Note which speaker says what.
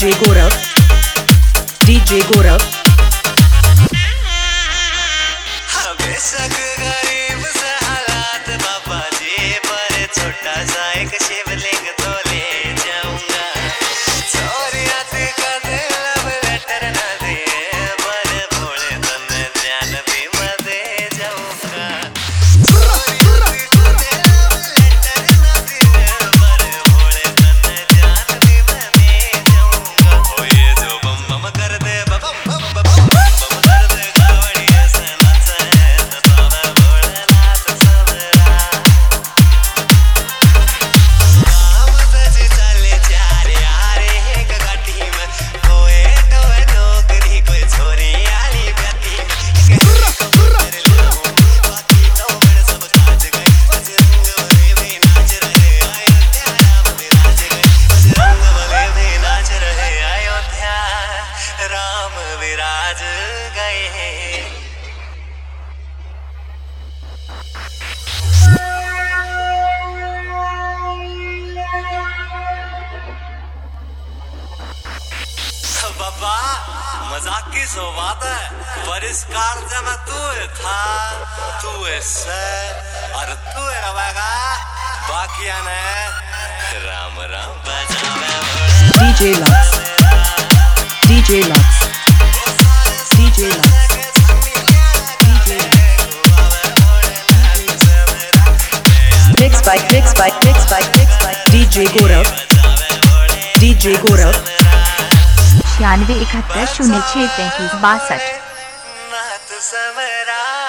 Speaker 1: DJ Gaurav, DJ Gaurav.
Speaker 2: बेशक गरीब से हालात बाबा जी, पर छोटा सा एक शिवलिंग तो ले जाऊंगा। चोरिया थी कदे लव लेटर न दिए, पर भोले तन्ने ध्यान भी मैं दे जाऊंगा। चोरिया थी कदे लव लेटर न दिए, पर भोले तन्ने ध्यान भी मैं दे जाऊंगा। ओ ये जो बम बम कर दे बम बम बम बम कर दे गावड़िया से नाचे बाबा भोलेनाथ सबरा। काम सजी चले चार यारे एक गाठी में, कोई टोए नौकरी कोई छोरी आली बेटी में। बाकी तो मेरे सब काज गए, बजरंग बली भी नाच रहे अयोध्या, राम विराज गए। बजरंग बली भी नाच रहे अयोध्या, राम विराज गए। बाबा मजाक की सो बात है, पर इस कार्य में तू था, तू इससे और तू रहेगा, बाकी ने राम राम बजावे।
Speaker 1: DJ Lux, DJ Lux, DJ Lux, DJ Lux. Mixed by DJ Gaurav, DJ Gaurav.
Speaker 3: 96 71 06 33 62।
Speaker 2: Nath Samra.